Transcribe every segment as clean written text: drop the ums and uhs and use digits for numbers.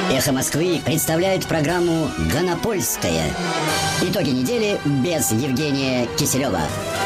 «Эхо Москвы» представляет программу «Гонопольская». Итоги недели без Евгения Киселева.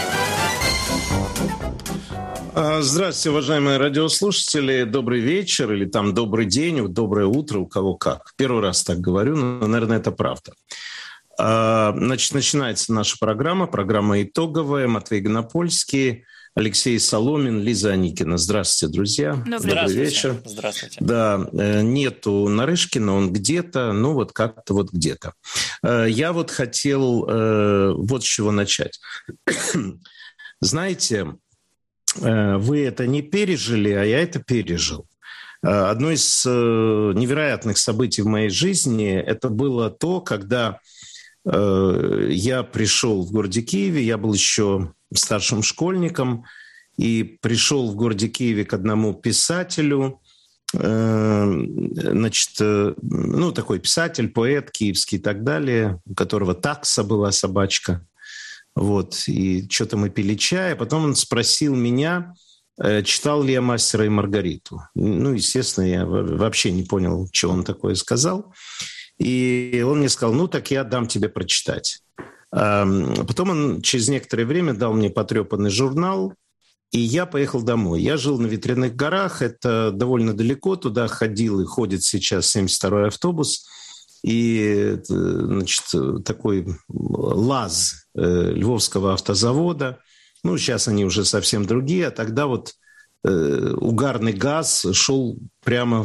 Здравствуйте, уважаемые радиослушатели. Добрый вечер или там добрый день, доброе утро, у кого как. Первый раз так говорю, но, наверное, это правда. Значит, начинается наша программа итоговая. Матвей Гонопольский, Алексей Соломин, Лиза Аникина. Здравствуйте, друзья. Добрый вечер. Здравствуйте. Да, нету Нарышкина, он где-то, ну вот как-то вот где-то. Я вот хотел вот с чего начать. Знаете, вы это не пережили, а я это пережил. Одно из невероятных событий в моей жизни это было то, когда я пришел в городе Киеве, я был еще старшим школьником, и пришел в городе Киеве к одному писателю, значит, ну, такой писатель, поэт киевский и так далее, у которого такса была собачка. Вот, и что-то мы пили чай, а потом он спросил меня, читал ли я «Мастера и Маргариту». Ну, естественно, я вообще не понял, что он такое сказал. И он мне сказал, ну, так я дам тебе прочитать. Потом он через некоторое время дал мне потрепанный журнал, и я поехал домой. Я жил на Ветряных горах, это довольно далеко, туда ходил и ходит сейчас 72-й автобус. И, значит, такой ЛАЗ Львовского автозавода. Ну, сейчас они уже совсем другие, а тогда вот угарный газ шел прямо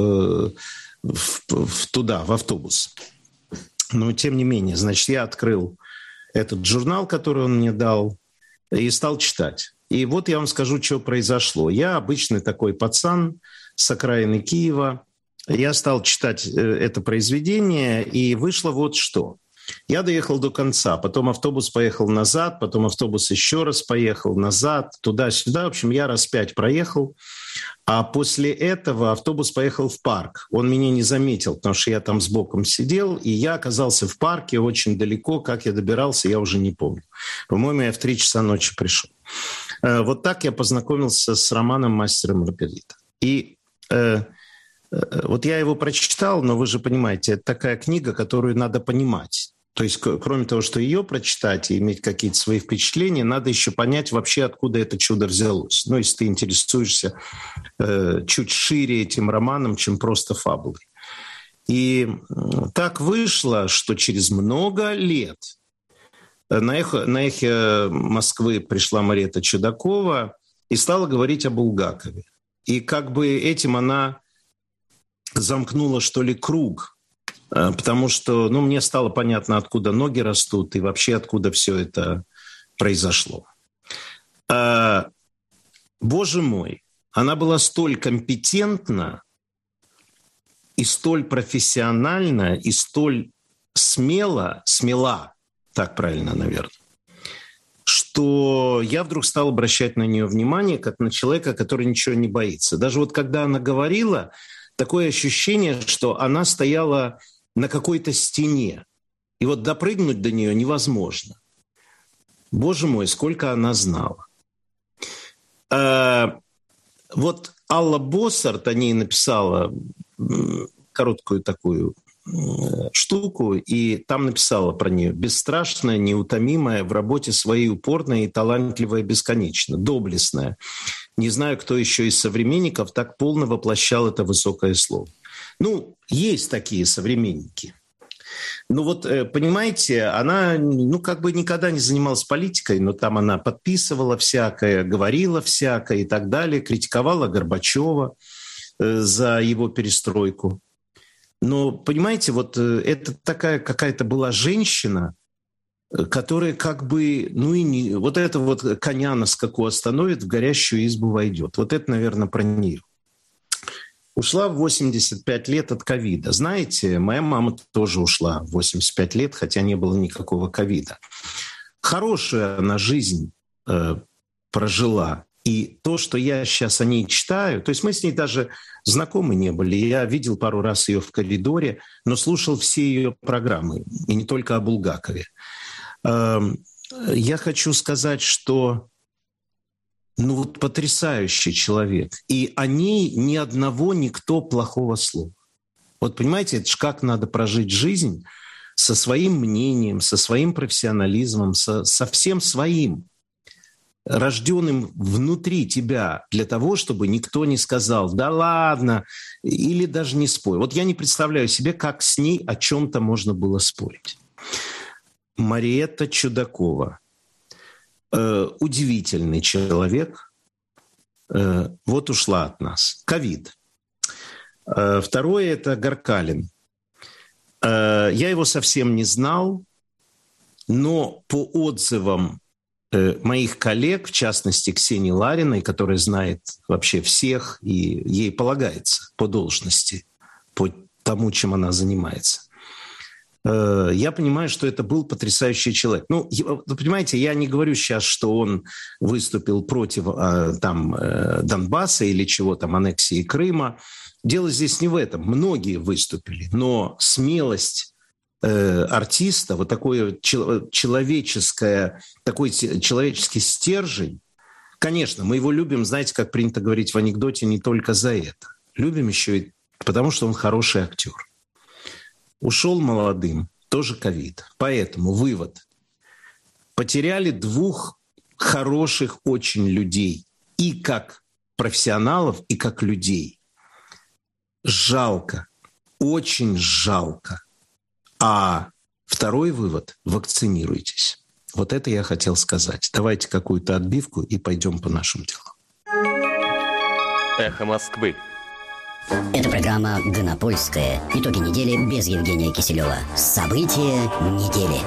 туда, в автобус. Но, тем не менее, значит, я открыл этот журнал, который он мне дал, и стал читать. И вот я вам скажу, что произошло. Я обычный такой пацан с окраины Киева. Я стал читать это произведение, и вышло вот что. Я доехал до конца, потом автобус поехал назад, потом автобус еще раз поехал назад, туда-сюда. В общем, я раз 5 проехал. А после этого автобус поехал в парк. Он меня не заметил, потому что я там сбоком сидел, и я оказался в парке очень далеко. Как я добирался, я уже не помню. По-моему, я в 3 часа ночи пришел. Вот так я познакомился с романом «Мастер и Маргарита». И вот я его прочитал, но вы же понимаете, это такая книга, которую надо понимать. То есть, кроме того, что ее прочитать и иметь какие-то свои впечатления, надо еще понять вообще, откуда это чудо взялось. Ну, если ты интересуешься чуть шире этим романом, чем просто фабулой. И так вышло, что через много лет на эхо Москвы пришла Марета Чудакова и стала говорить о Булгакове. И как бы этим она замкнула, что ли, круг. Потому что, ну, мне стало понятно, откуда ноги растут и вообще откуда все это произошло. Боже мой, она была столь компетентна и столь профессиональна, и столь смела, так правильно, наверное, что я вдруг стал обращать на нее внимание, как на человека, который ничего не боится. Даже вот когда она говорила, такое ощущение, что она стояла на какой-то стене. И вот допрыгнуть до нее невозможно. Боже мой, сколько она знала. Вот Алла Боссарт о ней написала короткую такую штуку, и там написала про нее: бесстрашная, неутомимая, в работе своей упорная и талантливая бесконечно, доблестная. Не знаю, кто еще из современников так полно воплощал это высокое слово. Ну, есть такие современники. Ну вот, понимаете, она, ну, как бы никогда не занималась политикой, но там она подписывала всякое, говорила всякое и так далее, критиковала Горбачева за его перестройку. Но, понимаете, вот это такая какая-то была женщина, которая как бы, ну и не, вот это вот коня на скаку остановит, в горящую избу войдет. Вот это, наверное, про нее. Ушла в 85 лет от ковида. Знаете, моя мама тоже ушла в 85 лет, хотя не было никакого ковида. Хорошую она жизнь прожила. И то, что я сейчас о ней читаю, то есть мы с ней даже знакомы не были. Я видел пару раз ее в коридоре, но слушал все ее программы, и не только о Булгакове. Я хочу сказать, что ну вот потрясающий человек. И о ней ни одного никто плохого слова. Вот понимаете, это ж как надо прожить жизнь со своим мнением, со своим профессионализмом, со всем своим, рожденным внутри тебя, для того, чтобы никто не сказал «да ладно», или даже не спорил. Вот я не представляю себе, как с ней о чем-то можно было спорить. Мариэтта Чудакова. Удивительный человек. Вот ушла от нас. Ковид. Второе – это Гаркалин. Я его совсем не знал, но по отзывам моих коллег, в частности Ксении Лариной, которая знает вообще всех и ей полагается по должности, по тому, чем она занимается, я понимаю, что это был потрясающий человек. Ну, вы понимаете, я не говорю сейчас, что он выступил против Донбасса или чего там, аннексии Крыма. Дело здесь не в этом. Многие выступили, но смелость артиста, вот такой человеческий стержень, конечно, мы его любим, знаете, как принято говорить в анекдоте, не только за это. Любим еще и потому, что он хороший актер. Ушел молодым, тоже ковид. Поэтому вывод. Потеряли двух хороших очень людей. И как профессионалов, и как людей. Жалко. Очень жалко. А второй вывод – вакцинируйтесь. Вот это я хотел сказать. Давайте какую-то отбивку и пойдем по нашим делам. Эхо Москвы. Это программа «Гонопольская». Итоги недели без Евгения Киселева. События недели.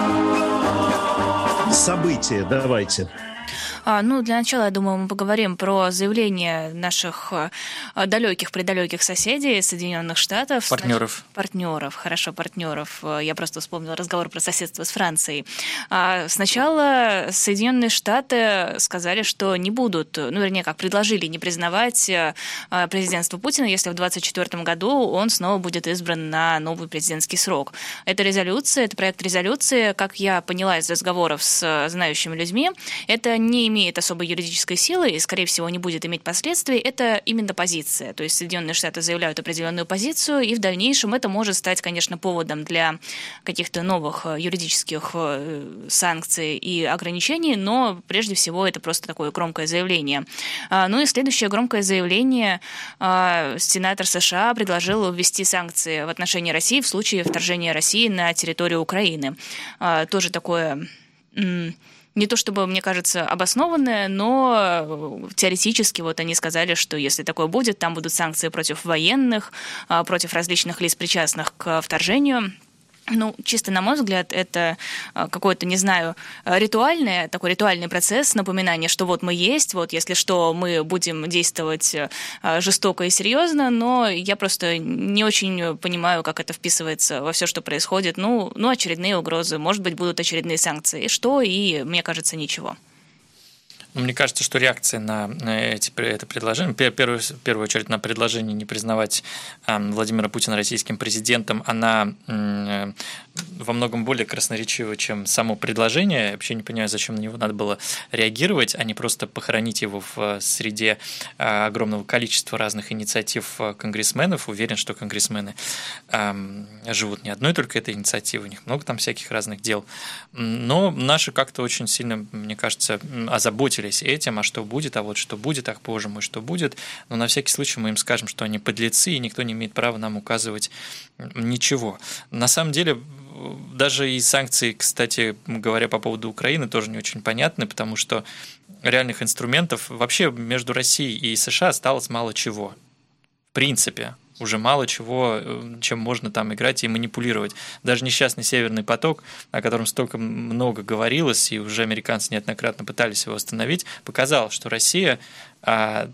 События, давайте. Для начала, я думаю, мы поговорим про заявление наших далеких-предалеких соседей Соединенных Штатов. Партнеров. Партнеров. Я просто вспомнила разговор про соседство с Францией. Сначала Соединенные Штаты сказали, что не будут, предложили не признавать президентство Путина, если в 2024 году он снова будет избран на новый президентский срок. Это проект резолюции, как я поняла из разговоров с знающими людьми, это не имеет особой юридической силы и, скорее всего, не будет иметь последствий, это именно позиция. То есть Соединенные Штаты заявляют определенную позицию, и в дальнейшем это может стать, конечно, поводом для каких-то новых юридических санкций и ограничений, но прежде всего это просто такое громкое заявление. И следующее громкое заявление. Сенатор США предложил ввести санкции в отношении России в случае вторжения России на территорию Украины. Тоже такое... Не то чтобы, мне кажется, обоснованное, но теоретически они сказали, что если такое будет, там будут санкции против военных, против различных лиц, причастных к вторжению. Чисто на мой взгляд, это какой-то, ритуальный процесс напоминания, что вот мы есть, вот если что, мы будем действовать жестоко и серьезно, но я просто не очень понимаю, как это вписывается во все, что происходит. Очередные угрозы, может быть, будут очередные санкции. И мне кажется, ничего. Мне кажется, что реакция на это предложение, в первую очередь на предложение не признавать Владимира Путина российским президентом, она во многом более красноречива, чем само предложение. Я вообще не понимаю, зачем на него надо было реагировать, а не просто похоронить его в среде огромного количества разных инициатив конгрессменов. Уверен, что конгрессмены живут не одной только этой инициативой, у них много там всяких разных дел. Но наши как-то очень сильно, мне кажется, озаботились этим, а что будет, ах, боже мой, что будет. Но на всякий случай мы им скажем, что они подлецы, и никто не имеет права нам указывать ничего. На самом деле, даже и санкции, кстати говоря, по поводу Украины тоже не очень понятны, потому что реальных инструментов вообще между Россией и США осталось мало чего. В принципе, уже мало чего, чем можно там играть и манипулировать. Даже несчастный «Северный поток», о котором столько много говорилось, и уже американцы неоднократно пытались его остановить, показал, что Россия там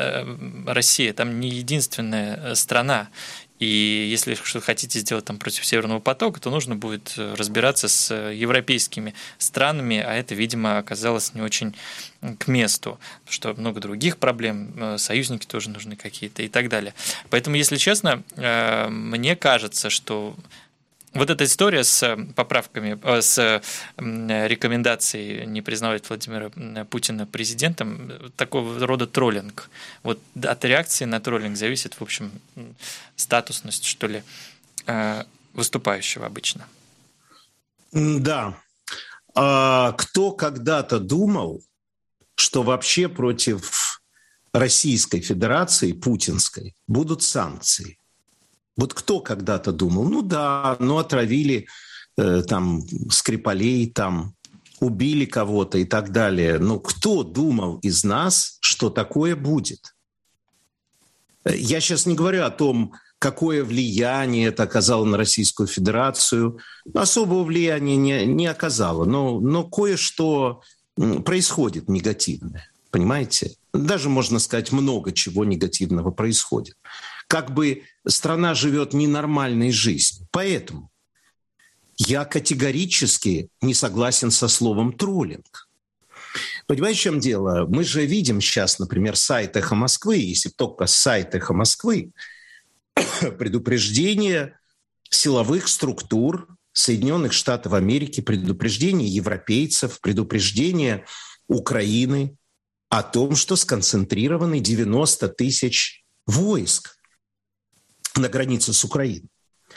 не единственная страна. И если что-то хотите сделать там против Северного потока, то нужно будет разбираться с европейскими странами, а это, видимо, оказалось не очень к месту, потому что много других проблем, союзники тоже нужны какие-то и так далее. Поэтому, если честно, мне кажется, что Вот эта история с поправками, с рекомендацией не признавать Владимира Путина президентом, такого рода троллинг. Вот от реакции на троллинг зависит, в общем, статусность, что ли, выступающего обычно. Да. Кто когда-то думал, что вообще против Российской Федерации, путинской, будут санкции? Вот кто когда-то думал? Ну да, отравили там Скрипалей, там убили кого-то и так далее. Но кто думал из нас, что такое будет? Я сейчас не говорю о том, какое влияние это оказало на Российскую Федерацию. Особого влияния не оказало, но кое-что происходит негативное, понимаете? Даже, можно сказать, много чего негативного происходит. Как бы страна живет ненормальной жизнью. Поэтому я категорически не согласен со словом «троллинг». Понимаете, в чем дело? Мы же видим сейчас, например, сайт «Эхо Москвы», если только сайт «Эхо Москвы», предупреждение силовых структур Соединенных Штатов Америки, предупреждение европейцев, предупреждение Украины о том, что сконцентрированы 90 тысяч войск на границе с Украиной.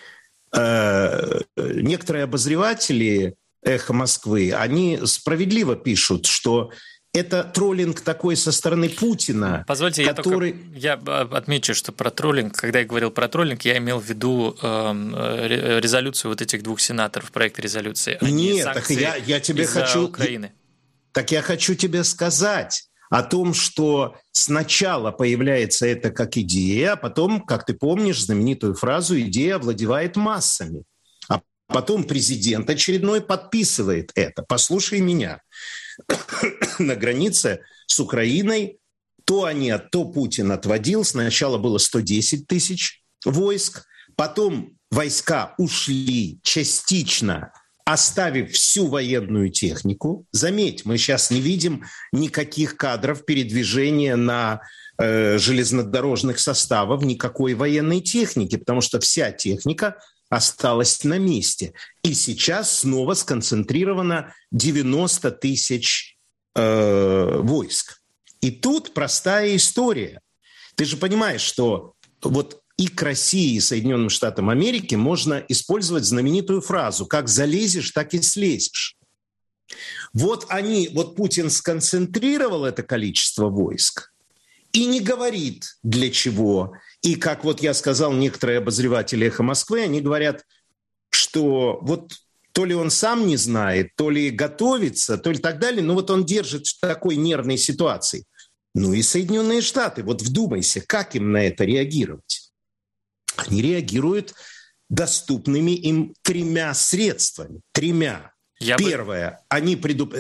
Некоторые обозреватели «Эхо Москвы», они справедливо пишут, что это троллинг такой со стороны Путина. Позвольте, я отмечу, что про троллинг, когда я говорил про троллинг, я имел в виду резолюцию вот этих двух сенаторов, проект резолюции. Нет, так я тебе хочу... Украины. Так я хочу тебе сказать о том, что сначала появляется это как идея, а потом, как ты помнишь, знаменитую фразу «идея овладевает массами». А потом президент очередной подписывает это. Послушай меня. На границе с Украиной то Путин отводил. Сначала было 110 тысяч войск, потом войска ушли частично, оставив всю военную технику. Заметь, мы сейчас не видим никаких кадров передвижения на железнодорожных составах, никакой военной техники, потому что вся техника осталась на месте. И сейчас снова сконцентрировано 90 тысяч войск. И тут простая история. Ты же понимаешь, что вот и к России, и Соединенным Штатам Америки можно использовать знаменитую фразу «как залезешь, так и слезешь». Вот Путин сконцентрировал это количество войск и не говорит для чего. И как вот я сказал, некоторые обозреватели «Эхо Москвы», они говорят, что вот то ли он сам не знает, то ли готовится, то ли так далее, но вот он держит в такой нервной ситуации. Ну и Соединенные Штаты, вот вдумайся, как им на это реагировать? Они реагируют доступными им 3 средствами. 3. Первое, они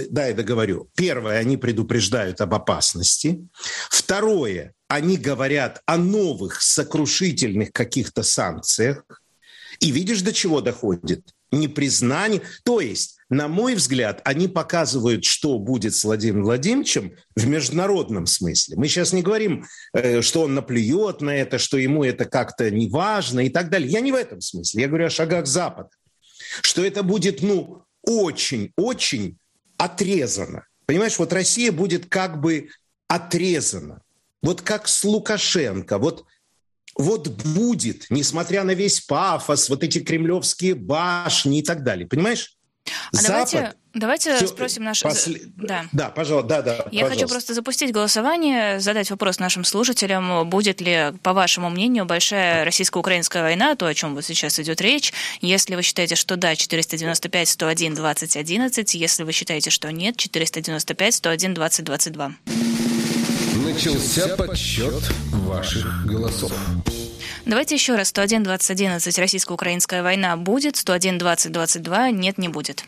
предупреждают об опасности. Второе, они говорят о новых сокрушительных каких-то санкциях. И видишь, до чего доходит? Непризнание. То есть, на мой взгляд, они показывают, что будет с Владимиром Владимировичем в международном смысле. Мы сейчас не говорим, что он наплюет на это, что ему это как-то не важно и так далее. Я не в этом смысле. Я говорю о шагах Запада. Что это будет, очень-очень отрезано. Понимаешь, вот Россия будет как бы отрезана. Вот как с Лукашенко. Вот будет, несмотря на весь пафос, вот эти кремлевские башни и так далее. Понимаешь? Давайте спросим наших... Да, пожалуйста. Я хочу просто запустить голосование, задать вопрос нашим слушателям. Будет ли, по вашему мнению, большая российско-украинская война, то, о чем вот сейчас идет речь? Если вы считаете, что да, 495-101-2011. Если вы считаете, что нет, 495-101-2022. Начался подсчет ваших голосов. Давайте еще раз. 101-2011. Российско-украинская война будет. 101-2022. Нет, не будет.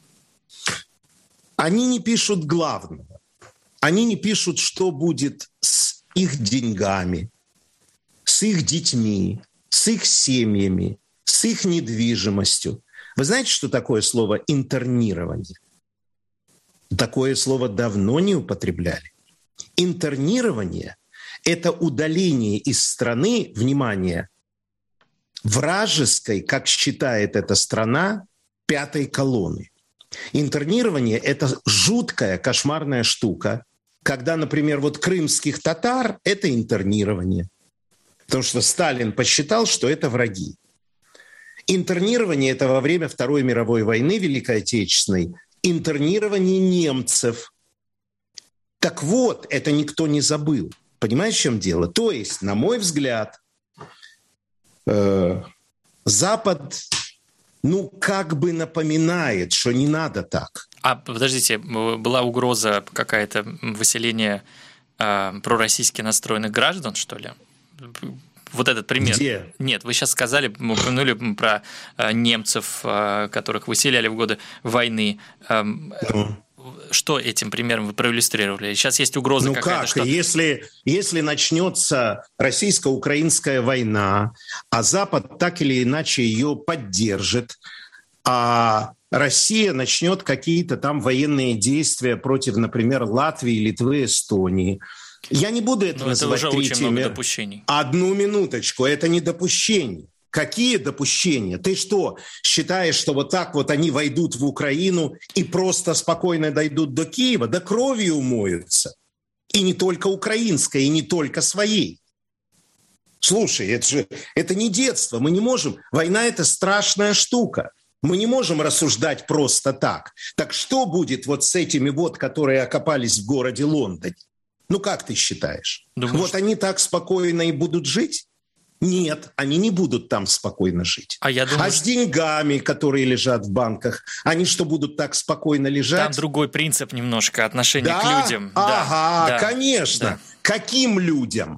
Они не пишут главного. Они не пишут, что будет с их деньгами, с их детьми, с их семьями, с их недвижимостью. Вы знаете, что такое слово «интернирование»? Такое слово давно не употребляли. Интернирование – это удаление из страны, внимание, вражеской, как считает эта страна, пятой колонны. Интернирование – это жуткая, кошмарная штука, когда, например, вот крымских татар – это интернирование. Потому что Сталин посчитал, что это враги. Интернирование – это во время Второй мировой войны, Великой Отечественной, интернирование немцев. Так вот, это никто не забыл. Понимаешь, в чем дело? То есть, на мой взгляд, Запад, как бы напоминает, что не надо так. А подождите, была угроза какая-то выселения пророссийски настроенных граждан, что ли? Вот этот пример. Где? Нет, вы сейчас сказали, мы упомянули про немцев, которых выселяли в годы войны. Что этим примером вы проиллюстрировали? Сейчас есть угроза какая-то. Что... Если начнется российско-украинская война, а Запад так или иначе ее поддержит, а Россия начнет какие-то там военные действия против, например, Латвии, Литвы, Эстонии. Я не буду это называть это уже третьим. Очень много допущений. Одну минуточку, это не допущение. Какие допущения? Ты что, считаешь, что вот так вот они войдут в Украину и просто спокойно дойдут до Киева? Да кровью умоются. И не только украинской, и не только своей. Слушай, это не детство, мы не можем. Война – это страшная штука. Мы не можем рассуждать просто так. Так что будет вот с этими вот, которые окопались в городе Лондоне? Как ты считаешь? Думаешь, вот они так спокойно и будут жить? Нет, они не будут там спокойно жить. А с деньгами, которые лежат в банках, они что, будут так спокойно лежать? Там другой принцип немножко, отношение к людям. Ага, конечно. Да. Каким людям?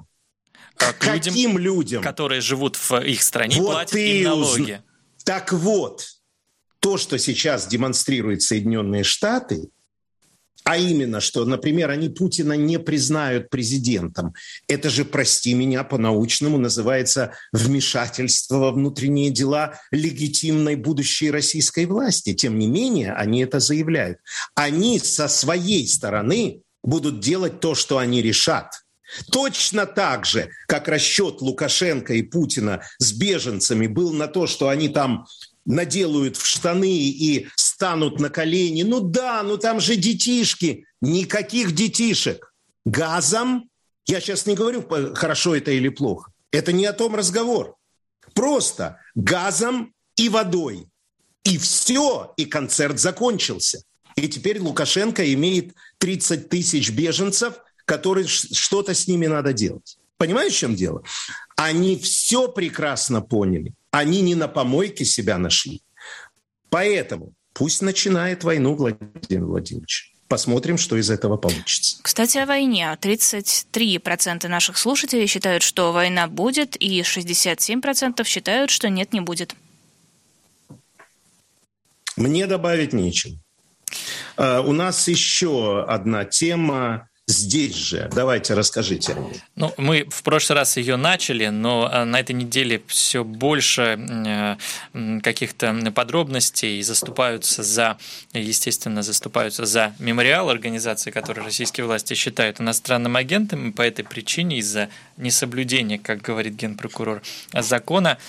Каким людям? Которые живут в их стране, вот платят им налоги. Так вот, то, что сейчас демонстрируют Соединенные Штаты, а именно, что, например, они Путина не признают президентом. Это же, прости меня, по-научному называется вмешательство во внутренние дела легитимной будущей российской власти. Тем не менее, они это заявляют. Они со своей стороны будут делать то, что они решат. Точно так же, как расчет Лукашенко и Путина с беженцами был на то, что они там наделают в штаны и станут на колени. Там же детишки. Никаких детишек. Газом, я сейчас не говорю, хорошо это или плохо. Это не о том разговор. Просто газом и водой. И все, и концерт закончился. И теперь Лукашенко имеет 30 тысяч беженцев, которые что-то с ними надо делать. Понимаешь, в чем дело? Они все прекрасно поняли. Они не на помойке себя нашли. Поэтому пусть начинает войну Владимир Владимирович. Посмотрим, что из этого получится. Кстати, о войне. 33% наших слушателей считают, что война будет, и 67% считают, что нет, не будет. Мне добавить нечего. У нас еще одна тема. Здесь же. Давайте, расскажите о ней. Мы в прошлый раз ее начали, но на этой неделе все больше каких-то подробностей заступаются за мемориал организации, которую российские власти считают иностранным агентом, и по этой причине из-за несоблюдения, как говорит генпрокурор, закона,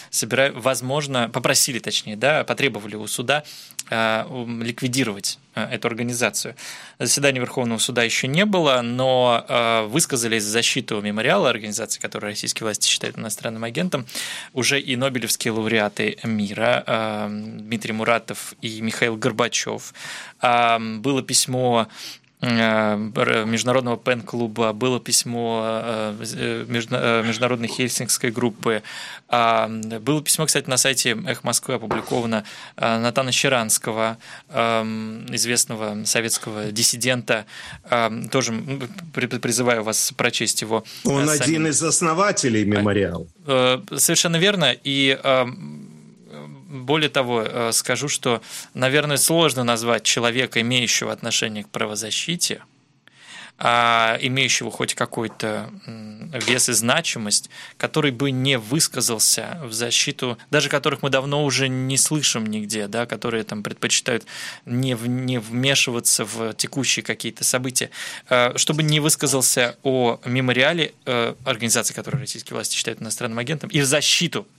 потребовали у суда ликвидировать эту организацию. Заседания Верховного суда еще не было, но высказались в защиту мемориала организации, которую российские власти считают иностранным агентом, уже и нобелевские лауреаты мира Дмитрий Муратов и Михаил Горбачев. Было письмо Международного пен-клуба, было письмо Международной хельсинкской группы. Было письмо, кстати, на сайте «Эхо Москвы» опубликовано Натана Щеранского, известного советского диссидента. Тоже призываю вас прочесть его. Он один из основателей мемориала. Совершенно верно. И более того, скажу, что, наверное, сложно назвать человека, имеющего отношение к правозащите, имеющего хоть какой-то вес и значимость, который бы не высказался в защиту, даже которых мы давно уже не слышим нигде, да, которые там предпочитают не вмешиваться в текущие какие-то события, чтобы не высказался о мемориале организации, которую российские власти считают иностранным агентом, и в защиту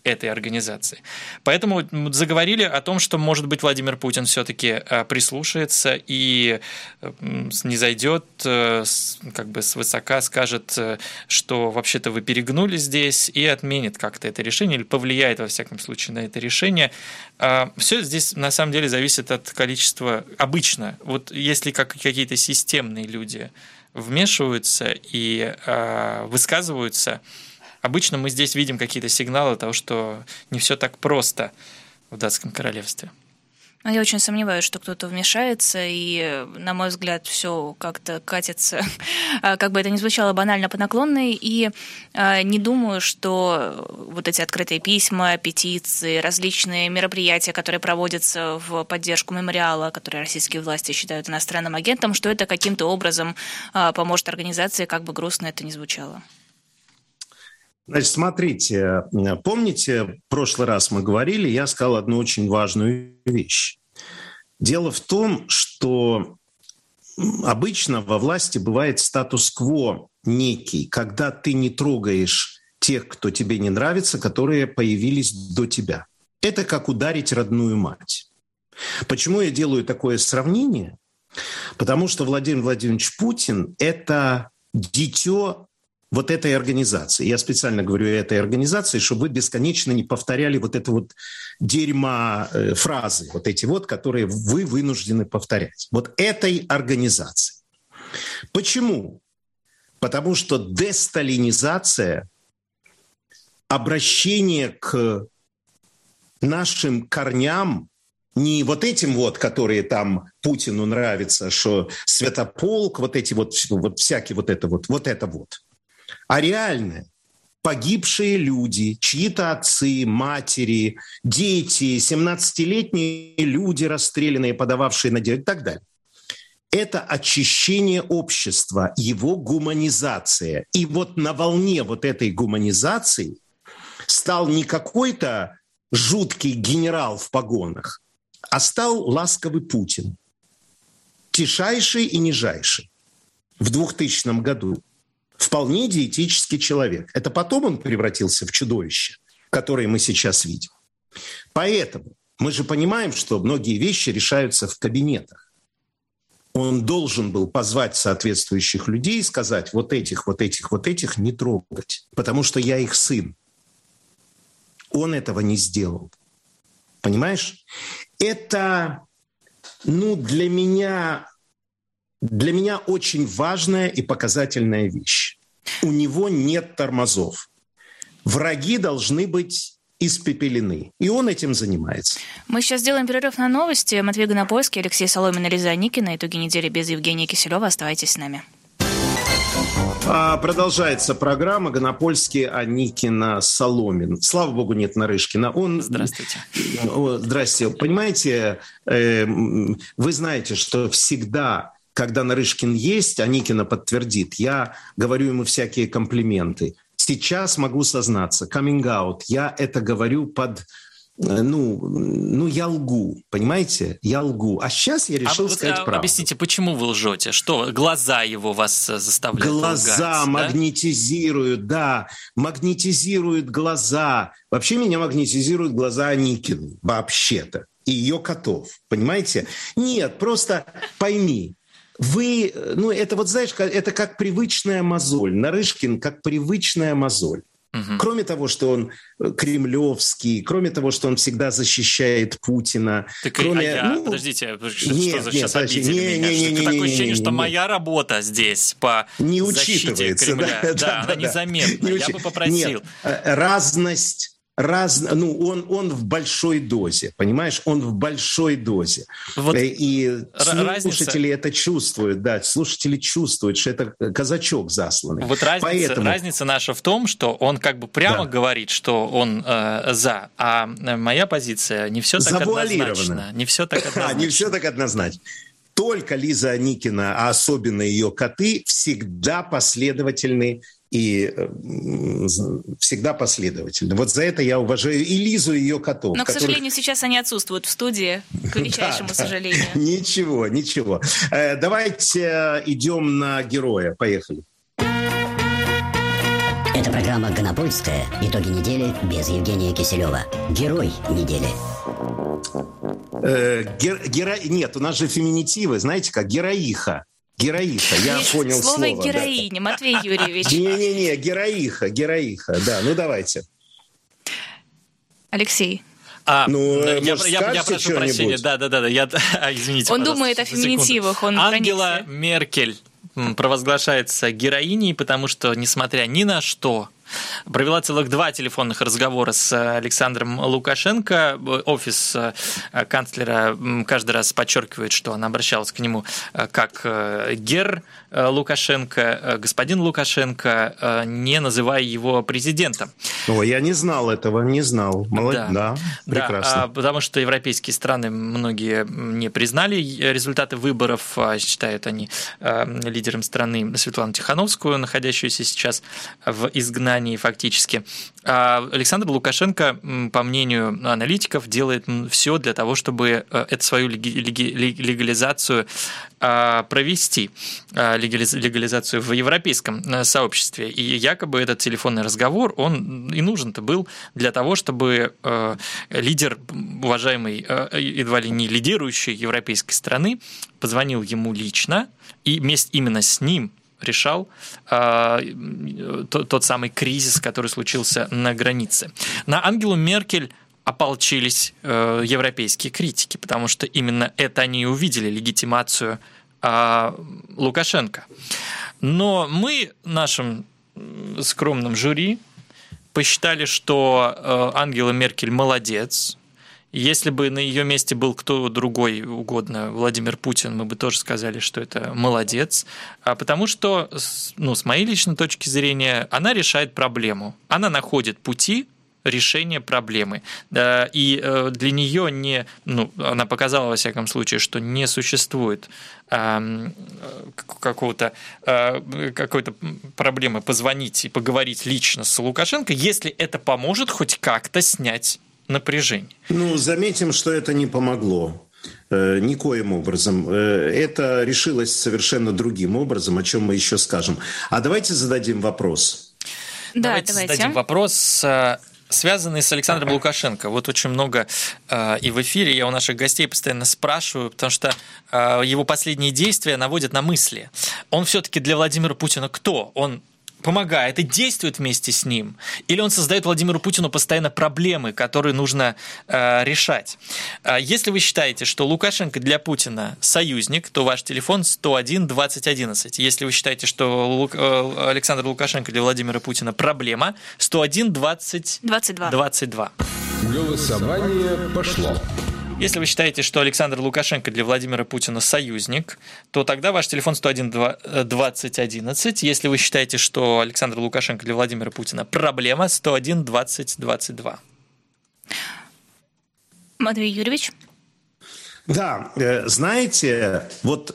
этой организации. Поэтому заговорили о том, что, может быть, Владимир Путин все-таки прислушается и не зайдет как бы свысока, скажет, что вообще-то вы перегнули здесь, и отменит как-то это решение или повлияет, во всяком случае, на это решение. Все здесь, на самом деле, зависит от количества. Обычно, вот если какие-то системные люди вмешиваются и высказываются, обычно мы здесь видим какие-то сигналы того, что не все так просто в датском королевстве. Я очень сомневаюсь, что кто-то вмешается, и, на мой взгляд, все как-то катится, как бы это ни звучало, банально по наклонной, и не думаю, что вот эти открытые письма, петиции, различные мероприятия, которые проводятся в поддержку мемориала, которые российские власти считают иностранным агентом, что это каким-то образом поможет организации, как бы грустно это ни звучало. Значит, смотрите, помните, в прошлый раз мы говорили, я сказал одну очень важную вещь. Дело в том, что обычно во власти бывает статус-кво некий, когда ты не трогаешь тех, кто тебе не нравится, которые появились до тебя. Это как ударить родную мать. Почему я делаю такое сравнение? Потому что Владимир Владимирович Путин – это дитё вот этой организации. Я специально говорю этой организации, чтобы вы бесконечно не повторяли вот это вот дерьмо фразы, вот эти вот, которые вы вынуждены повторять. Вот этой организации. Почему? Потому что десталинизация, обращение к нашим корням, не вот этим вот, которые там Путину нравятся, что Святополк, вот эти вот всякие вот это вот, а реально погибшие люди, чьи-то отцы, матери, дети, 17-летние люди, расстрелянные, подававшие надежды и так далее. Это очищение общества, его гуманизация. И вот на волне вот этой гуманизации стал не какой-то жуткий генерал в погонах, а стал ласковый Путин, тишайший и нижайший в 2000 году. Вполне диетический человек. Это потом он превратился в чудовище, которое мы сейчас видим. Поэтому мы же понимаем, что многие вещи решаются в кабинетах. Он должен был позвать соответствующих людей и сказать, вот этих не трогать, потому что я их сын. Он этого не сделал. Понимаешь? Это, для меня очень важная и показательная вещь. У него нет тормозов. Враги должны быть испепелены. И он этим занимается. Мы сейчас сделаем перерыв на новости. Матвей Гонопольский, Алексей Соломин, Лиза Аникина. Итоги недели без Евгения Киселева. Оставайтесь с нами. Продолжается программа Гонопольский, Аникина, Соломин. Слава богу, нет Нарышкина. Здравствуйте. Здрасте. Понимаете, вы знаете, что всегда, когда Нарышкин есть, Аникина подтвердит, я говорю ему всякие комплименты. Сейчас могу сознаться, coming out, я это говорю под... я лгу, понимаете? Я лгу. А сейчас я решил сказать правду. Объясните, почему вы лжете? Что, глаза его вас заставляют лгать? Глаза магнетизируют, да? Магнетизируют глаза. Вообще меня магнетизируют глаза Аникины, вообще-то. И ее котов, понимаете? Нет, просто пойми. Вы, это вот, знаешь, это как привычная мозоль. Нарышкин как привычная мозоль. Угу. Кроме того, что он кремлевский, кроме того, что он всегда защищает Путина. Подождите, что за сейчас обидели меня? Такое ощущение, что моя работа здесь по защите Кремля, она незаметна. Я бы попросил. Разность. Он в большой дозе, понимаешь? Он в большой дозе. И слушатели это чувствуют, да, слушатели чувствуют, что это казачок засланный. Вот разница наша в том, что он как бы прямо говорит, что он за, а моя позиция не все так однозначно. Не все так однозначно. Только Лиза Аникина, а особенно ее коты, всегда последовательны. И всегда последовательно. Вот за это я уважаю и Лизу, и ее котов. Но, к сожалению, сейчас они отсутствуют в студии, к величайшему сожалению. Ничего. Давайте идем на героя. Поехали. Это программа «Гонопольская». Итоги недели без Евгения Киселева. Герой недели. Нет, у нас же феминитивы. Знаете как? Героиха. Героиха, я понял слово. Слово героиня, да. Матвей Юрьевич. Не-не-не, героиха. Да, ну давайте. Алексей. Я прошу прощения. Да. Извините, он думает о феминитивах. Ангела Меркель провозглашается героиней, каждый что, несмотря ни на что, провела целых 2 телефонных разговора с Александром Лукашенко. Офис канцлера каждый раз подчеркивает, что она обращалась к нему как гер Лукашенко, господин Лукашенко, не называя его президентом. Ой, я не знал этого, не знал. Молодец, да, прекрасно. Да, потому что европейские страны многие не признали результаты выборов, считают они лидером страны Светлану Тихановскую, находящуюся сейчас в изгнании фактически. Александр Лукашенко, по мнению аналитиков, делает все для того, чтобы эту свою легализацию провести, легализацию в европейском сообществе. И якобы этот телефонный разговор, он и нужен-то был для того, чтобы лидер, уважаемый, едва ли не лидирующий европейской страны, позвонил ему лично и именно с ним решал тот самый кризис, который случился на границе. На Ангелу Меркель ополчились европейские критики, потому что именно это они и увидели, легитимацию Лукашенко. Но мы, нашим скромным жюри, посчитали, что Ангела Меркель молодец. Если бы на ее месте был кто другой угодно, Владимир Путин, мы бы тоже сказали, что это молодец, потому что, с моей личной точки зрения, она решает проблему, она находит пути решения проблемы. И для нее она показала, во всяком случае, что не существует какой-то проблемы позвонить и поговорить лично с Лукашенко, если это поможет хоть как-то снять напряжение. Заметим, что это не помогло. Никоим образом. Это решилось совершенно другим образом, о чем мы еще скажем. А давайте зададим вопрос. Давайте зададим вопрос, связанный с Александром Лукашенко. Вот очень много и в эфире я у наших гостей постоянно спрашиваю, потому что его последние действия наводят на мысли. Он все-таки для Владимира Путина кто? Он помогает и действует вместе с ним? Или он создает Владимиру Путину постоянно проблемы, которые нужно решать? Если вы считаете, что Лукашенко для Путина союзник, то ваш телефон 101 20 11. Если вы считаете, что Александр Лукашенко для Владимира Путина проблема, 101 20 22. Голосование пошло. Если вы считаете, что Александр Лукашенко для Владимира Путина союзник, то тогда ваш телефон 101 20 11. Если вы считаете, что Александр Лукашенко для Владимира Путина проблема, 101 20 22. Матвей Юрьевич? Да, знаете,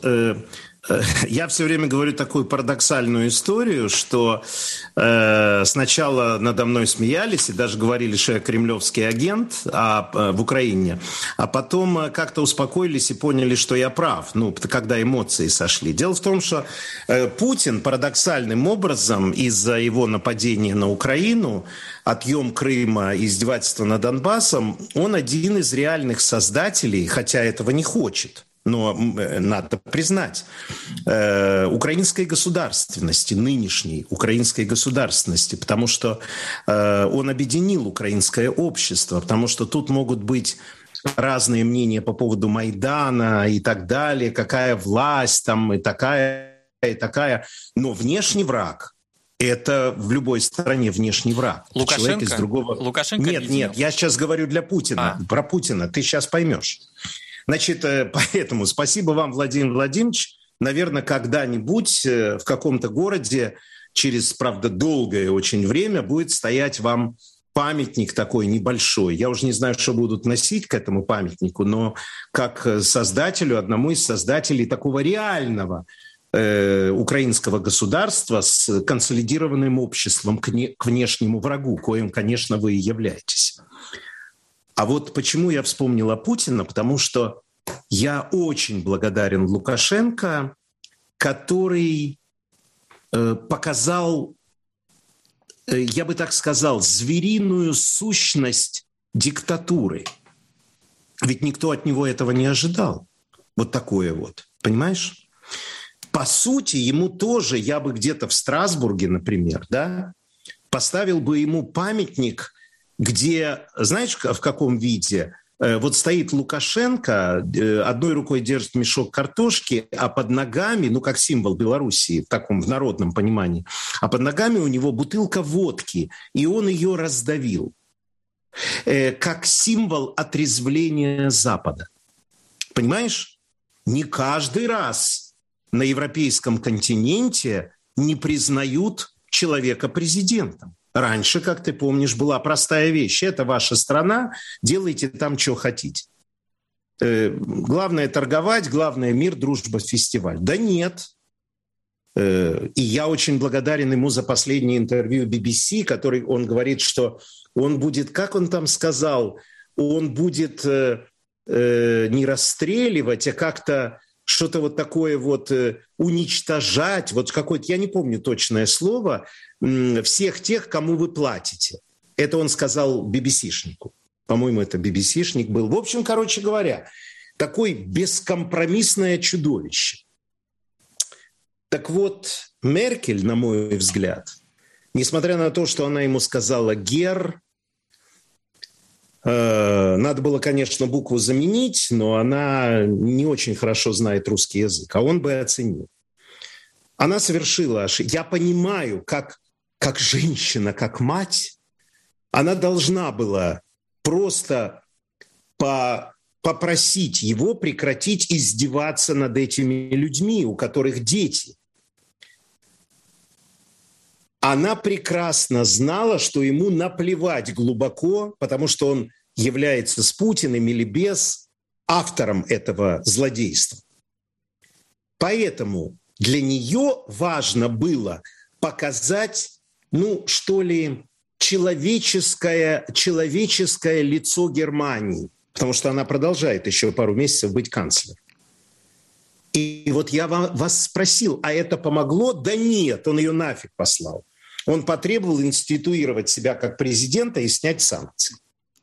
я все время говорю такую парадоксальную историю, что сначала надо мной смеялись и даже говорили, что я кремлевский агент в Украине, а потом как-то успокоились и поняли, что я прав, когда эмоции сошли. Дело в том, что Путин парадоксальным образом из-за его нападения на Украину, отъем Крыма и издевательства над Донбассом, он один из реальных создателей, хотя этого не хочет, но надо признать, украинской государственности, нынешней украинской государственности, потому что он объединил украинское общество, потому что тут могут быть разные мнения по поводу Майдана и так далее, какая власть там и такая, но внешний враг – это в любой стране внешний враг. Лукашенко? Человек из другого... Лукашенко Нет, я сейчас говорю для Путина, про Путина, ты сейчас поймешь. Значит, поэтому спасибо вам, Владимир Владимирович. Наверное, когда-нибудь в каком-то городе через, правда, долгое очень время будет стоять вам памятник такой небольшой. Я уже не знаю, что будут носить к этому памятнику, но как создателю, одному из создателей такого реального украинского государства с консолидированным обществом к внешнему врагу, коим, конечно, вы и являетесь. А вот почему я вспомнил о Путине, потому что я очень благодарен Лукашенко, который показал я бы так сказал, звериную сущность диктатуры. Ведь никто от него этого не ожидал. Вот такое вот, понимаешь? По сути, ему тоже, я бы где-то в Страсбурге, например, да, поставил бы ему памятник, где, знаешь, в каком виде? Вот стоит Лукашенко, одной рукой держит мешок картошки, а под ногами, ну, как символ Белоруссии, в таком в народном понимании, а под ногами у него бутылка водки, и он ее раздавил, как символ отрезвления Запада. Понимаешь? Не каждый раз на европейском континенте не признают человека президентом. Раньше, как ты помнишь, была простая вещь. Это ваша страна, делайте там, что хотите. Главное торговать, главное мир, дружба, фестиваль. Да нет. И я очень благодарен ему за последнее интервью BBC, который он говорит, что он будет, как он там сказал, он будет не расстреливать, а как-то что-то вот такое вот уничтожать, вот какое-то, я не помню точное слово, всех тех, кому вы платите. Это он сказал BBC-шнику. По-моему, это BBC-шник был. В общем, короче говоря, такое бескомпромиссное чудовище. Так вот, Меркель, на мой взгляд, несмотря на то, что она ему сказала «гер», надо было, конечно, букву заменить, но она не очень хорошо знает русский язык, а он бы оценил. Она совершила ошибку. Я понимаю, как женщина, как мать, она должна была просто попросить его прекратить издеваться над этими людьми, у которых дети. Она прекрасно знала, что ему наплевать глубоко, потому что он является с Путиным или без автором этого злодейства. Поэтому для нее важно было показать, ну, что ли, человеческое лицо Германии, потому что она продолжает еще пару месяцев быть канцлером. И вот я вас спросил, а это помогло? Да нет, он ее нафиг послал. Он потребовал институировать себя как президента и снять санкции.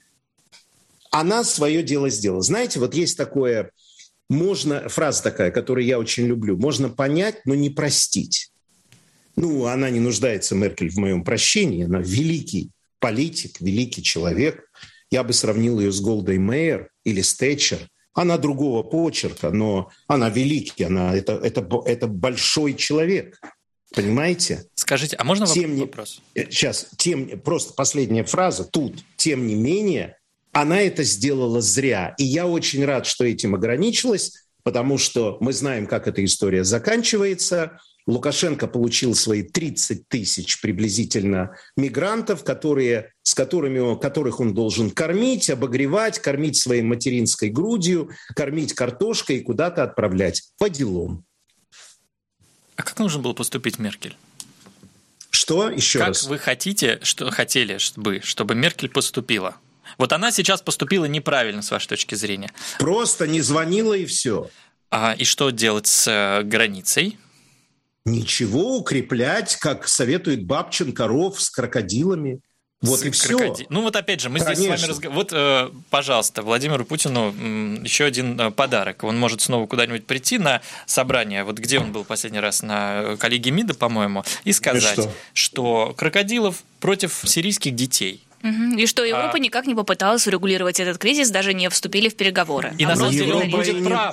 Она свое дело сделала. Знаете, вот есть такое, фраза такая, которую я очень люблю. Можно понять, но не простить. Ну, она не нуждается, Меркель, в моем прощении. Она великий политик, великий человек. Я бы сравнил ее с Голдой Меир или с Тэтчер. Она другого почерка, но она великий. Это большой человек. Понимаете? Скажите, а можно вопрос? Сейчас, просто последняя фраза. Тут, тем не менее, она это сделала зря. И я очень рад, что этим ограничилась, потому что мы знаем, как эта история заканчивается. Лукашенко получил свои 30 тысяч приблизительно мигрантов, которых он должен кормить, обогревать, кормить своей материнской грудью, кормить картошкой и куда-то отправлять по делам. А как нужно было поступить Меркель? Что? Еще раз. Как вы хотели, чтобы Меркель поступила? Вот она сейчас поступила неправильно, с вашей точки зрения. Просто не звонила и все. И что делать с границей? Ничего, укреплять, как советует Бабченко, ров с крокодилами. Вот и все. Ну вот опять же, мы здесь с вами разговариваем. Вот, пожалуйста, Владимиру Путину еще один подарок. Он может снова куда-нибудь прийти на собрание, вот где он был последний раз, на коллегии МИДа, по-моему, и сказать, что крокодилов против сирийских детей. И что Европа никак не попыталась урегулировать этот кризис, даже не вступили в переговоры. И на самом деле он будет прав.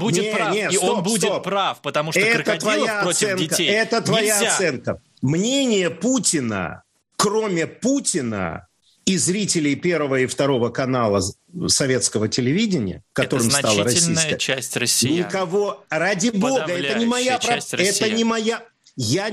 Он будет прав, потому что крокодилов против детей это твоя оценка. Мнение Путина, кроме Путина и зрителей Первого и Второго канала советского телевидения, которым стала российская, значительная часть россиян. Никого, ради бога, это не моя правда. Это не моя. Я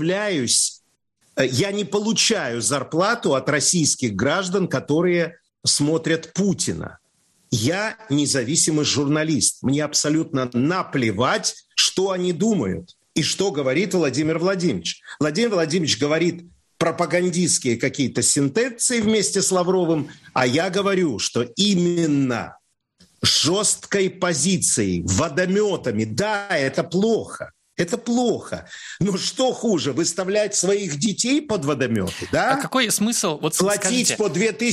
не получаю зарплату от российских граждан, которые смотрят Путина. Я независимый журналист. Мне абсолютно наплевать, что они думают и что говорит Владимир Владимирович. Владимир Владимирович говорит пропагандистские какие-то сентенции вместе с Лавровым, а я говорю, что именно жесткой позицией, водометами, да, это плохо. Это плохо. Но что хуже, выставлять своих детей под водометы, да? А какой смысл? Вот платить скажите. по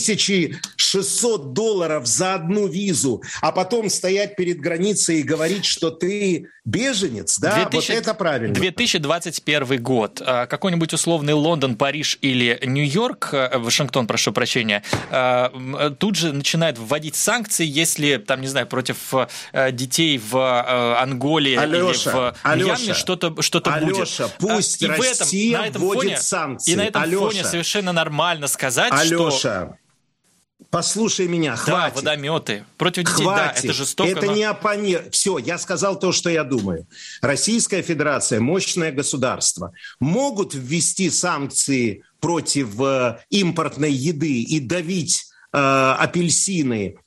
$2600 за одну визу, а потом стоять перед границей и говорить, что ты беженец, да? Вот это правильно. 2021 год. Какой-нибудь условный Лондон, Париж или Нью-Йорк, Вашингтон, прошу прощения, тут же начинают вводить санкции, если, там, не знаю, против детей в Анголе или в Мьянме что-то будет. Алеша, пусть Россия вводит санкции. И на этом фоне совершенно нормально сказать, Алеша, послушай меня, хватит. Да, водометы. Против детей, хватит. Да, это жестоко. Это не оппонент. Все, я сказал то, что я думаю. Российская Федерация, мощное государство, могут ввести санкции против импортной еды и давить апельсины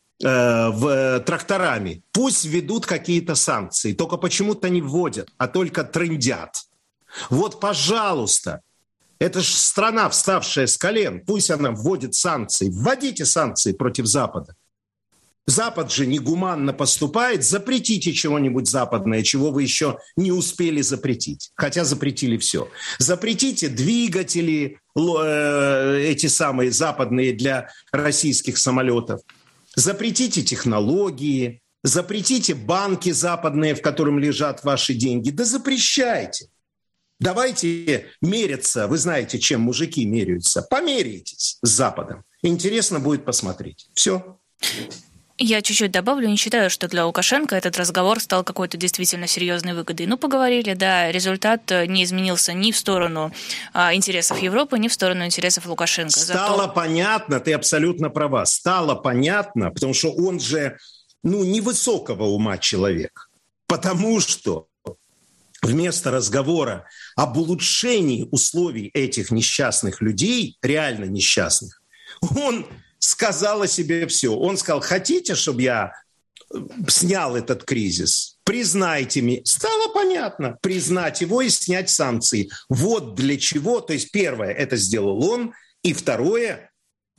тракторами. Пусть введут какие-то санкции. Только почему-то не вводят, а только трындят. Вот, пожалуйста, это же страна, вставшая с колен. Пусть она вводит санкции. Вводите санкции против Запада. Запад же негуманно поступает. Запретите чего-нибудь западное, чего вы еще не успели запретить. Хотя запретили все. Запретите двигатели, эти самые западные для российских самолетов. Запретите технологии. Запретите банки западные, в которых лежат ваши деньги. Да запрещайте. Давайте мериться. Вы знаете, чем мужики меряются. Померяйтесь с Западом. Интересно будет посмотреть. Все. Я чуть-чуть добавлю, не считаю, что для Лукашенко этот разговор стал какой-то действительно серьезной выгодой. Ну, поговорили, да, результат не изменился ни в сторону интересов Европы, ни в сторону интересов Лукашенко. Стало понятно, ты абсолютно права, стало понятно, потому что он же, невысокого ума человек. Потому что вместо разговора об улучшении условий этих несчастных людей, реально несчастных, он сказал о себе все. Он сказал, хотите, чтобы я снял этот кризис? Признайте меня. Стало понятно. Признать его и снять санкции. Вот для чего. То есть первое, это сделал он. И второе,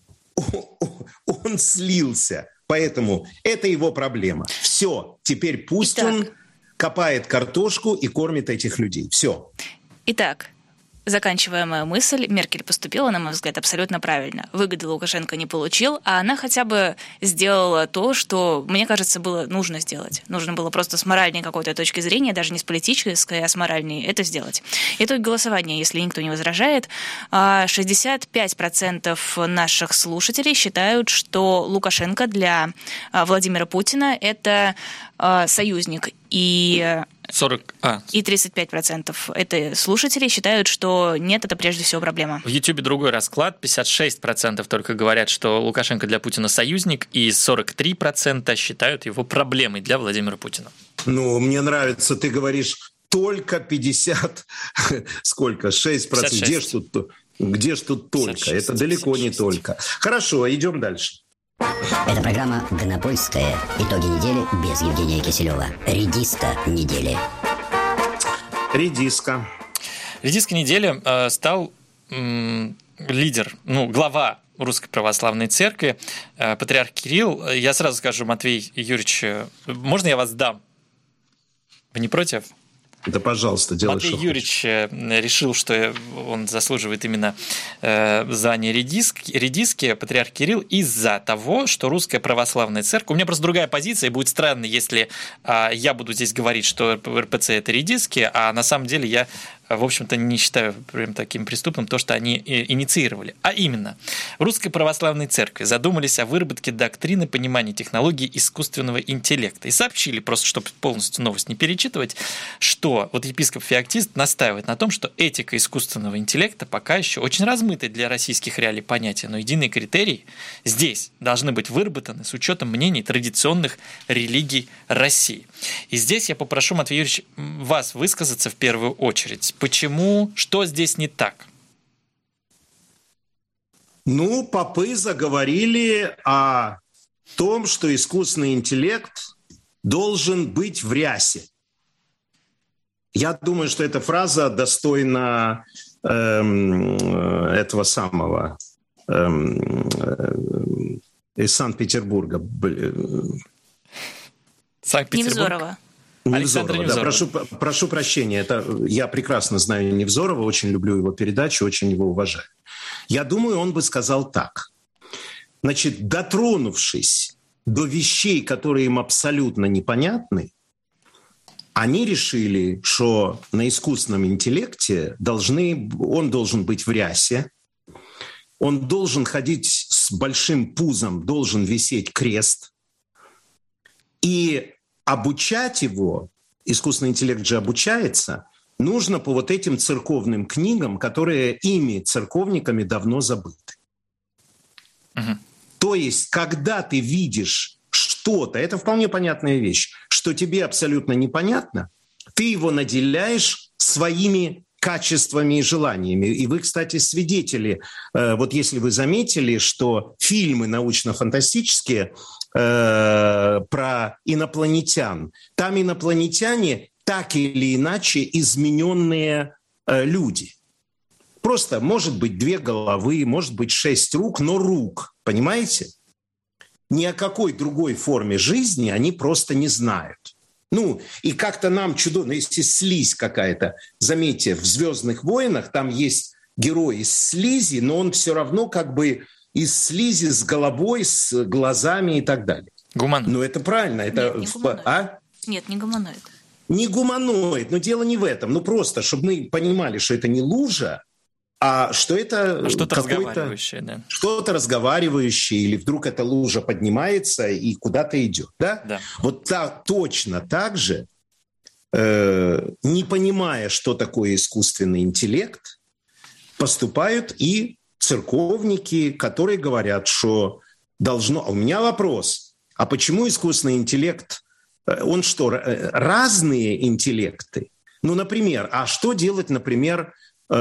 он слился. Поэтому это его проблема. Все. Теперь пусть он копает картошку и кормит этих людей. Все. Итак, заканчивая мою мысль, Меркель поступила, на мой взгляд, абсолютно правильно. Выгоды Лукашенко не получил, а она хотя бы сделала то, что, мне кажется, было нужно сделать. Нужно было просто с моральной какой-то точки зрения, даже не с политической, а с моральной, это сделать. Итог голосования, если никто не возражает, 65% наших слушателей считают, что Лукашенко для Владимира Путина – это союзник, и 35% это слушатели считают, что нет, это прежде всего проблема. В Ютьюбе другой расклад. 56% только говорят, что Лукашенко для Путина союзник, и 43% считают его проблемой для Владимира Путина. Мне нравится, ты говоришь, только 50... Сколько? 6%. 56. Где ж тут только? 56, это далеко 56. Не только. Хорошо, идем дальше. Это программа «Гонопольская». Итоги недели без Евгения Киселева. Редиска недели. Редиска. Редиска недели стал лидер, глава Русской Православной Церкви, патриарх Кирилл. Я сразу скажу, Матвей Юрьевич, можно я вас дам? Вы не против? Да, пожалуйста, делай, Матвей Юрьевич решил, что он заслуживает именно звания редиски, патриарх Кирилл, из-за того, что Русская Православная Церковь... У меня просто другая позиция, и будет странно, если я буду здесь говорить, что РПЦ – это редиски, а на самом деле я, в общем-то, не считаю прям таким преступным то, что они инициировали. А именно, в Русской Православной Церкви задумались о выработке доктрины понимания технологий искусственного интеллекта и сообщили, просто чтобы полностью новость не перечитывать, что вот епископ Феоктист настаивает на том, что этика искусственного интеллекта пока еще очень размытая для российских реалий понятия, но единые критерии здесь должны быть выработаны с учетом мнений традиционных религий России. И здесь я попрошу, Матвей Юрьевич, вас высказаться в первую очередь. Почему? Что здесь не так? Попы заговорили о том, что искусственный интеллект должен быть в рясе. Я думаю, что эта фраза достойна этого самого из Санкт-Петербурга. Невзорова. Александр Невзоров. Да, прошу прощения, я прекрасно знаю Невзорова, очень люблю его передачу, очень его уважаю. Я думаю, он бы сказал так. Значит, дотронувшись до вещей, которые им абсолютно непонятны, они решили, что на искусственном интеллекте он должен быть в рясе, он должен ходить с большим пузом, должен висеть крест, и обучать его, искусственный интеллект же обучается, нужно по вот этим церковным книгам, которые ими, церковниками, давно забыты. Угу. То есть, когда ты видишь что-то, это вполне понятная вещь, что тебе абсолютно непонятно, ты его наделяешь своими качествами и желаниями. И вы, кстати, свидетели, вот если вы заметили, что фильмы научно-фантастические про инопланетян, там инопланетяне так или иначе измененные люди. Просто может быть 2 головы, может быть 6 рук, но рук, понимаете? Ни о какой другой форме жизни они просто не знают. Ну, и как-то нам чудо, если слизь какая-то, заметьте, в «Звездных войнах» там есть герой из слизи, но он все равно как бы из слизи с головой, с глазами и так далее. Гуманоид. Ну, это правильно. Это... Нет, не гуманоид. Нет, не гуманоид. Не гуманоид, но дело не в этом. Ну, просто, чтобы мы понимали, что это не лужа, а что это что-то разговаривающее, да. Что-то разговаривающее, или вдруг эта лужа поднимается и куда-то идет. Да? Да. Вот точно так же, не понимая, что такое искусственный интеллект, поступают и церковники, которые говорят, что должно... У меня вопрос, а почему искусственный интеллект, он что, разные интеллекты? Ну, например, а что делать, например,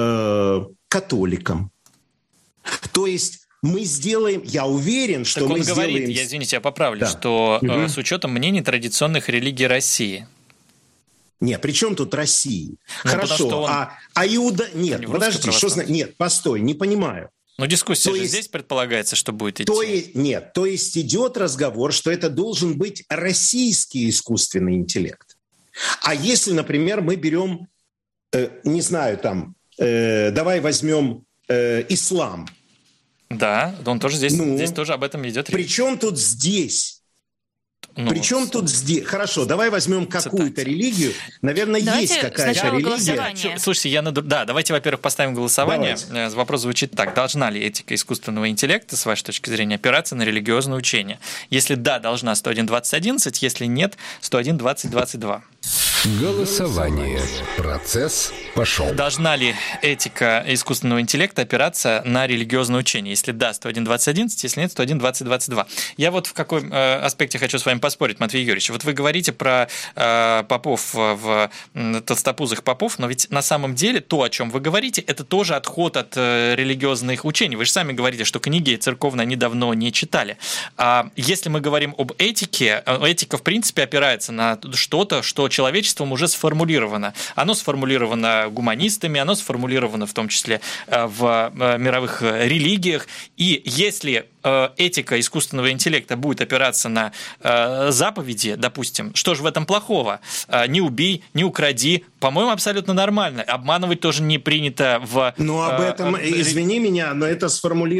католикам? То есть мы сделаем, я уверен, что так мы он сделаем... говорит, я поправлю, да. что с учетом мнений традиционных религий России. Нет, при чем тут Россия? Ну, хорошо, он... а Иуда... Нет, подожди, что значит? Нет, постой, не понимаю. Но дискуссия же здесь предполагается, что будет идти. То есть идет разговор, что это должен быть российский искусственный интеллект. А если, например, мы берем, не знаю, там, давай возьмем ислам. Да, он тоже здесь тоже об этом идет речь. При чем тут здесь? Причем тут здесь... Хорошо, давай возьмем какую-то религию. Наверное, есть какая-то религия. Слушайте, давайте, во-первых, поставим голосование. Давайте. Вопрос звучит так. Должна ли этика искусственного интеллекта, с вашей точки зрения, опираться на религиозное учение? Если да, должна 101.20.11, если нет, 101.20.22. Голосование. Процесс пошел. Должна ли этика искусственного интеллекта опираться на религиозное учение? Если да, 101.20.11, если нет, 101.20.22. Я вот в каком аспекте хочу с вами поспорить, Матвей Юрьевич. Вот вы говорите про попов, толстопузых попов, но ведь на самом деле то, о чем вы говорите, это тоже отход от религиозных учений. Вы же сами говорите, что книги церковные они давно не читали. А если мы говорим об этике, этика в принципе опирается на что-то, что человечеством уже сформулировано. Оно сформулировано гуманистами, оно сформулировано в том числе в мировых религиях. И если этика искусственного интеллекта будет опираться на заповеди, допустим, что же в этом плохого? Не убей, не укради. По-моему, абсолютно нормально. Обманывать тоже не принято в... Ну, об этом, извини меня, но это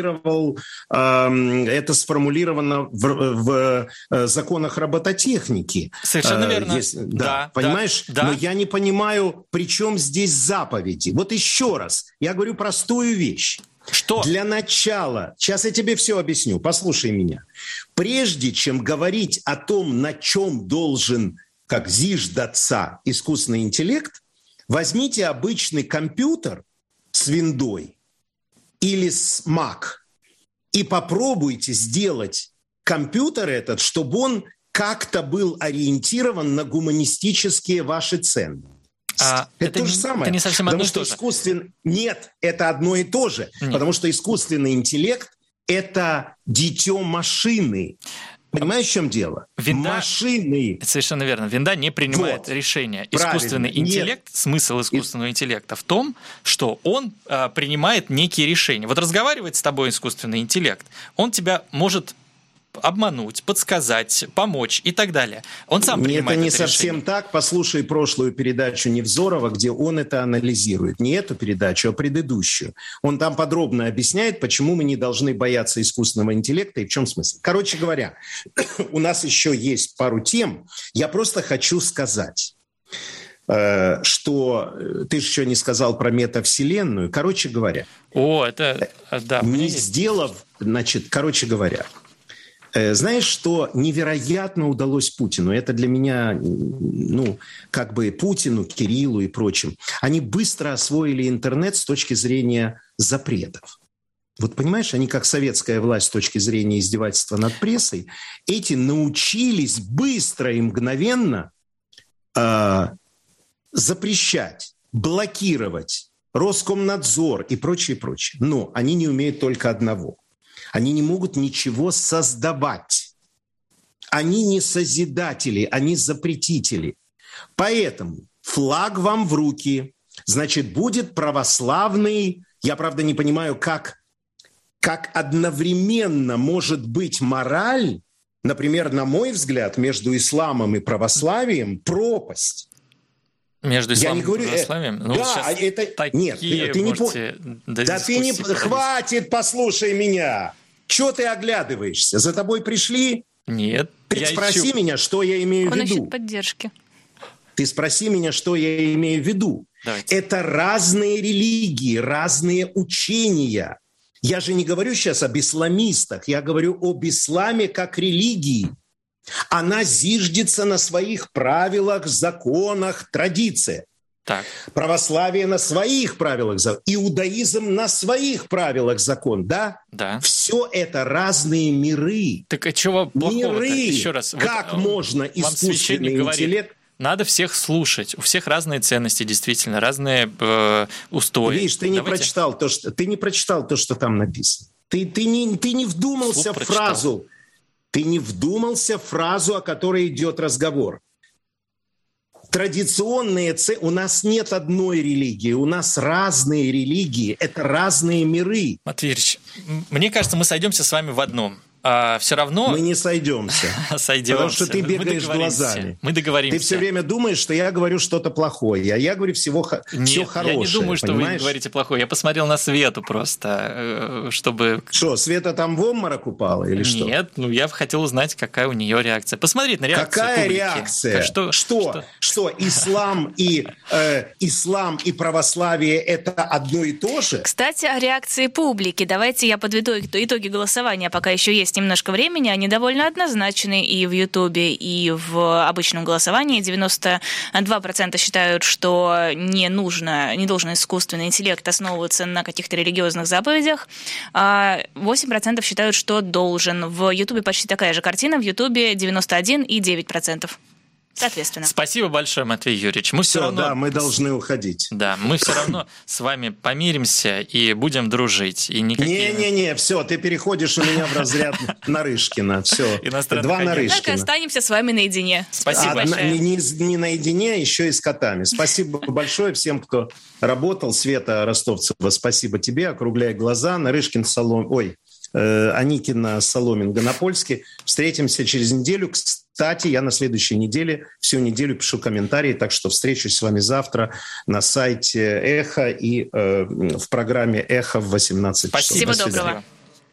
сформулировано в законах робототехники. Совершенно верно. Да, понимаешь? Да. Но я не понимаю, при чем здесь заповеди. Вот еще раз, я говорю простую вещь. Что? Для начала, сейчас я тебе все объясню, послушай меня. Прежде чем говорить о том, на чем должен, как зиждаться искусственный интеллект, возьмите обычный компьютер с виндой или с Mac и попробуйте сделать компьютер этот, чтобы он как-то был ориентирован на гуманистические ваши ценности. Это то же самое. Это не совсем одно и то же. Нет, это одно и то же. Нет. Потому что искусственный интеллект – это дитё машины. Понимаешь, в чем дело? Машины. Совершенно верно. Винда не принимает решения. Искусственный интеллект, смысл искусственного интеллекта в том, что он принимает некие решения. Вот разговаривает с тобой искусственный интеллект, он тебя может обмануть, подсказать, помочь и так далее. Он сам принимает это не это совсем решение. так. Послушай прошлую передачу Невзорова, где он это анализирует. Не эту передачу, а предыдущую. Он там подробно объясняет, почему мы не должны бояться искусственного интеллекта и в чем смысл. Короче говоря, у нас еще есть пару тем. Я просто хочу сказать, что ты же еще не сказал про метавселенную. Короче говоря, да. короче говоря, знаешь, что невероятно удалось Путину? Это для меня, Путину, Кириллу и прочим. Они быстро освоили интернет с точки зрения запретов. Вот понимаешь, они как советская власть с точки зрения издевательства над прессой, эти научились быстро и мгновенно запрещать, блокировать Роскомнадзор и прочее, прочее. Но они не умеют только одного. Они не могут ничего создавать. Они не созидатели, они запретители. Поэтому флаг вам в руки. Значит, будет православный. Я, правда, не понимаю, как одновременно может быть мораль, например, на мой взгляд, между исламом и православием пропасть. Между исламом и православием? Хватит, послушай меня. Чего ты оглядываешься? За тобой пришли? Нет. Ты спроси меня, что я имею в виду. Он ищет поддержки. Ты спроси меня, что я имею в виду. Давайте. Это разные религии, разные учения. Я же не говорю сейчас об исламистах, я говорю об исламе как религии. Она зиждется на своих правилах, законах, традициях. Так. Православие на своих правилах, иудаизм на своих правилах закон, да? Да. Все это разные миры. Так а чего плохого-то? Еще раз. Как можно искусственный интеллект... Надо всех слушать. У всех разные ценности, действительно, разные устои. Видишь, ты не прочитал то, что там написано. Ты не вдумался в фразу. Ты не вдумался в фразу, о которой идет разговор. Традиционные у нас нет одной религии, у нас разные религии, это разные миры. Матвей Ильич, мне кажется, мы сойдемся с вами в одном. Все равно... Мы не сойдемся. Сойдемся. Потому что ты бегаешь глазами. Мы договоримся. Ты все время думаешь, что я говорю что-то плохое, а я говорю все хорошее. Я не думаю, что вы говорите плохое. Я посмотрел на Свету просто, чтобы... Что, Света там в обморок упала или что? Нет, я хотел узнать, какая у нее реакция. Посмотреть на реакцию Какая публики. реакция? Что ислам и православие – это одно и то же? Кстати, о реакции публики. Давайте я подведу итоги голосования, пока еще есть немножко времени. Они довольно однозначны и в Ютубе, и в обычном голосовании. 92% считают, что не должен искусственный интеллект основываться на каких-то религиозных заповедях, а 8% считают, что должен. В Ютубе почти такая же картина. В Ютубе 91,9%. Соответственно. Спасибо большое, Матвей Юрьевич. Мы должны уходить. Да, мы все равно с вами помиримся и будем дружить. Не, все, ты переходишь у меня в разряд Нарышкина. Все, два Нарышкина. Так останемся с вами наедине. Спасибо большое. Не наедине, а еще и с котами. Спасибо большое всем, кто работал. Света Ростовцева, спасибо тебе. Округляй глаза. Нарышкин, Аникина, Соломин, Гонопольский. Встретимся через неделю. Кстати, я на следующей неделе, всю неделю пишу комментарии, так что встречусь с вами завтра на сайте «Эхо» и в программе «Эхо» в 18 часов. Спасибо, доброго.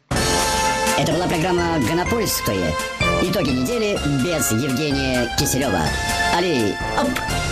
Это была программа «Гонопольская». Итоги недели без Евгения Киселева. Али, оп!